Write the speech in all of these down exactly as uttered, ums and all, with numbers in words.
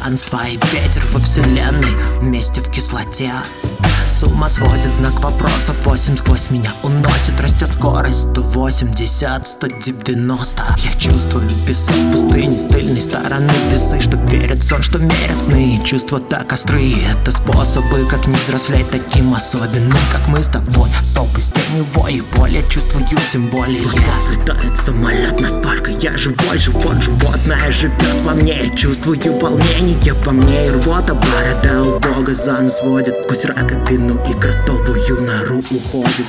пространство и ветер во вселенной вместе в кислоте. С ума сводит знак вопроса, восемь сквозь меня уносит. Растет скорость сто восемьдесят, сто девяносто. Я чувствую песок пустыни с тыльной стороны весы, что верят сон, что мерят сны. Чувства так острые, это способы, как не взрослеть таким особенным, как мы с тобой. Сопы с тенью бои, более чувствую, тем более. Вот взлетает самолет, настолько я живой. Живот, животное живет во мне. Я чувствую волнение по мне и рвота. Борода у Бога за нас водит. Сквозь раковину и кротовую нору уходит.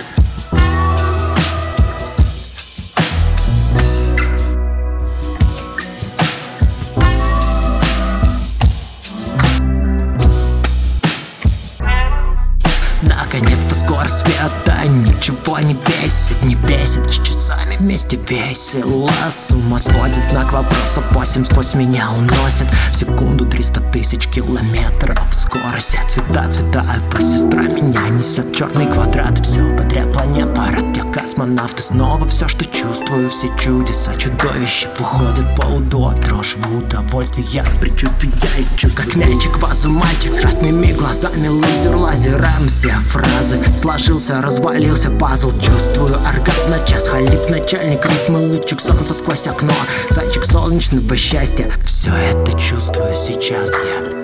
Наконец-то скоро света, ничего не бесит, не бесит. И часами вместе весело. С ума сводит знак вопроса, восемь сквозь меня уносит. В секунду триста тысяч километров скорость. Цвета, цвета, а сестра меня несет. Черный квадрат, все подряд, планет, парад. Я космонавт и снова все, что чувствую. Все чудеса, чудовища выходят по удой. Дрожь в удовольствие, я предчувствую, я и чувствую. Как мячик в вазу, мальчик с красными глазами. Лазер, лазером все фразы. Сложился, развалился пазл. Чувствую оргазм на час. Халип, начальник, рифмы, лучик солнца сквозь окно. Зайчик солнечного счастья. Все это чувствую сейчас я.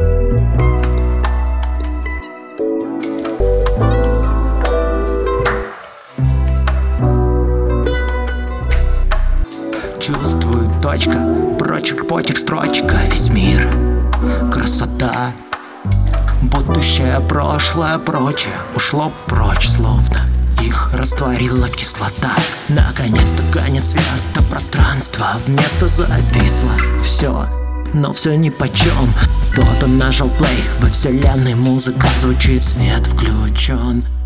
Чувствую точка, прочерк, почерк, строчка. Весь мир, красота. Будущее, прошлое, прочее ушло прочь, словно их растворила кислота. Наконец-то конец света, пространство вместо зависло. Все, но все нипочем. Кто-то нажал плей, во вселенной музыка звучит, свет включен.